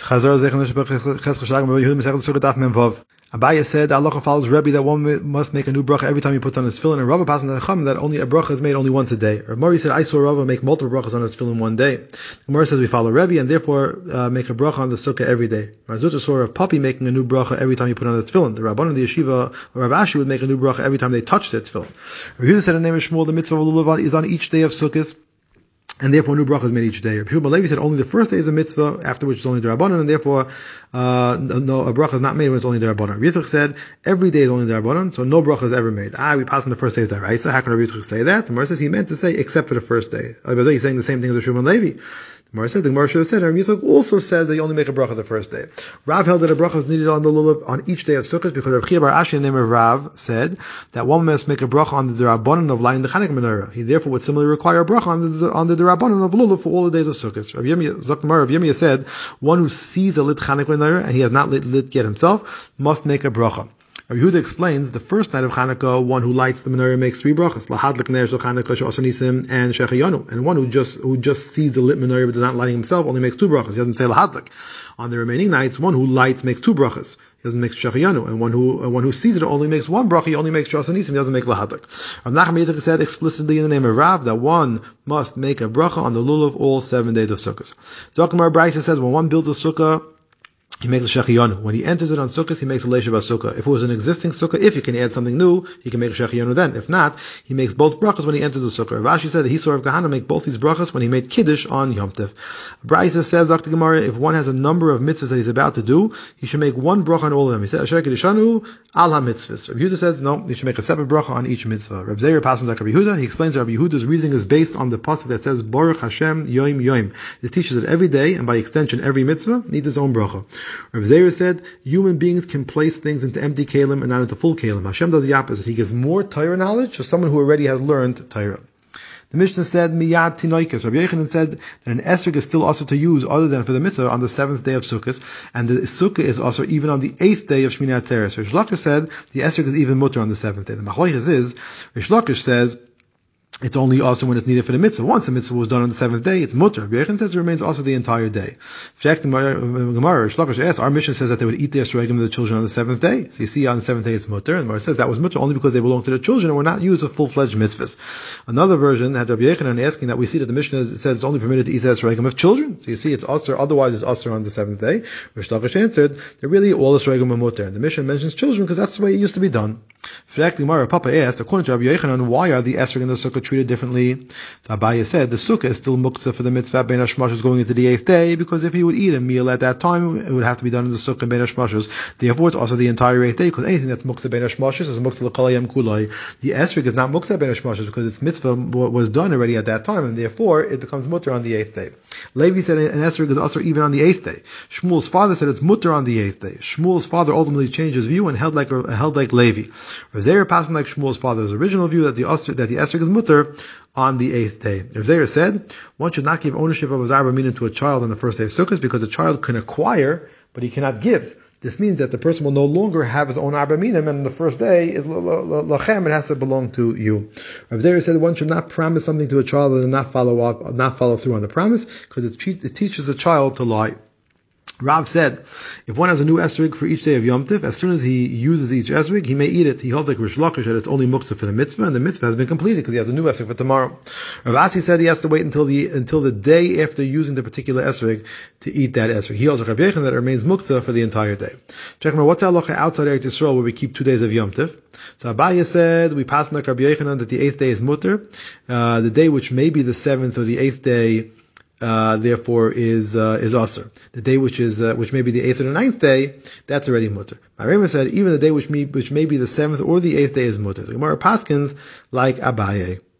Abaya said that Allah follows Rebbe that one must make a new bracha every time he puts on his tefillin, and Rava passes the Chacham that only a bracha is made only once a day. Or Mori said I saw Rava make multiple brachas on his tefillin one day. Gemara says we follow Rebbe and therefore make a bracha on the sukkah every day. Marzuta saw a puppy making a new bracha every time he put on his tefillin. The Rabban of the yeshiva or Rav Ashi would make a new bracha every time they touched their tefillin. Rav Yehuda said in the name of Shmuel the mitzvah of lulav is on each day of Sukkot, and therefore new bracha is made each day. Rabbi Yehuda Levi said only the first day is a mitzvah, after which it's only derabanan, and therefore no, a bracha is not made when it's only derabanan. Rabbi Yitzchak said every day is only derabanan, so no bracha is ever made. We pass on the first day is deraisa. How can Rabbi Yitzchak say that? The Gemara says he meant to say except for the first day. He's saying the same thing as Rabbi Yehuda Levi. The Gemara said should have said. Rabbi Yitzchak also says that you only make a bracha the first day. Rav held that a bracha is needed on the lulav on each day of Sukkot because Rabbi Chia bar Ashi, in the name of Rav, said that one must make a bracha on the derabanan of lighting the Chanukah menorah. He therefore would similarly require a bracha on the derabanan of lulav for all the days of Sukkot. Rabbi Yirmiyah said one who sees a lit Chanukah menorah and he has not lit yet himself must make a bracha. Rabbi Yehuda explains the first night of Chanukah, one who lights the menorah makes three brachas: lahadlik ner shel Chanukah she'asanisim and shechayanu. And one who just sees the lit menorah but does not lighting himself only makes two brachas. He doesn't say lahadlik. On the remaining nights, one who lights makes two brachas. He doesn't make shechayanu. And one who sees it only makes one bracha. He only makes shasanisim. He doesn't make lahadlik. Rav Nachman Yitzchak said explicitly in the name of Rav that one must make a bracha on the lulav all 7 days of Sukkot. Zokamar Braisa says when one builds a sukkah, he makes a shechiyanu. When he enters it on Sukkot, he makes a leisha b'sukkah. If it was an existing sukkah, if you can add something new, he can make a shechiyanu then. If not, he makes both brachas when he enters the sukkah. Rav Ashi said that he saw Rav Kahana make both these brachas when he made kiddush on Yom Tov. Braisa says, Dr. Gemara, if one has a number of mitzvahs that he's about to do, he should make one bracha on all of them. He said, Asher kiddishanu al ha-mitzvahs. Rabbi Yehuda says, no, he should make a separate bracha on each mitzvah. Rabbi Zeir passes like Rabbi Yehuda. He explains that Rabbi Yehuda's reasoning is based on the pasuk that says, Baruch Hashem Yom Yom. This teaches that every day, and by extension every mitzvah, needs its own bracha. Rabbi Zeir said, human beings can place things into empty kalim and not into full kalim. Hashem does the opposite. He gives more Torah knowledge to someone who already has learned Torah. The Mishnah said, Miyad Tinoikas. Rabbi Yochanan said that an esrog is still also to use other than for the mitzvah on the 7th day of Sukkot, and the sukkah is also even on the 8th day of Shmini Atzeres. Rish Lakish said the esrog is even mutter on the 7th day. The Machlokes is, Rish Lakish says, it's only also when it's needed for the mitzvah. Once the mitzvah was done on the 7th day, it's mutter. Rabbi Yochanan says it remains also the entire day. Gemara, Shlakish asks, our mission says that they would eat their esrogim of the children on the 7th day. So you see on the 7th day it's mutter, and Gemara says that was mutter only because they belong to the children and were not used as full-fledged mitzvahs. Another version had Rabbi Yochanan asking that we see that the Mishnah says it's only permitted to eat the esrogim of children. So you see it's usher, otherwise it's usher on the 7th day. Rish Lakish answered, they're really all esrogim are mutter. And the Mishnah mentions children because that's the way it used to be done. Papa asked, according to Rabbi Yochanan, why are the esrog and the sukkah treated differently? So Abaya said, the sukkah is still muktzah for the mitzvah bein hashmashos going into the 8th day, because if he would eat a meal at that time, it would have to be done in the sukkah and bein hashmashos. Therefore, it's also the entire 8th day, because anything that's muktzah bein hashmashos is muktzah l'kol hayom kulai. The esrog is not muktzah bein hashmashos because its mitzvah was done already at that time, and therefore it becomes mutter on the 8th day. Levi said an esrog is also even on the 8th day. Shmuel's father said it's mutter on the 8th day. Shmuel's father ultimately changed his view and held like Levi. Rav Zeir passing like Shmuel's father's original view that the esrog is mutter on the 8th day. Rav Zeir said one should not give ownership of his arba minim to a child on the first day of Sukkot because a child can acquire, but he cannot give. This means that the person will no longer have his own arba minim, and the first day is lachem; it has to belong to you. Rav Zeir said one should not promise something to a child and not follow through on the promise because it teaches a child to lie. Rav said, if one has a new esrog for each day of Yom Tov, as soon as he uses each esrog, he may eat it. He holds like Rish Lakish that it's only muktzah for the mitzvah, and the mitzvah has been completed because he has a new esrog for tomorrow. Rav Asi said he has to wait until the day after using the particular esrog to eat that esrog. He holds like Rabbi Yechon that it remains muktzah for the entire day. Check out what's halacha outside Eretz Yisrael where we keep 2 days of Yom Tov. So Abaya said we pass like Rabbi Yechon that the 8th day is mutter. The day which may be the 7th or the 8th day therefore is aser. The day which may be the 8th or the 9th day, that's already mutter. My Rambam said even the day which may be the 7th or the 8th day is mutter. The Gemara paskins like Abaye.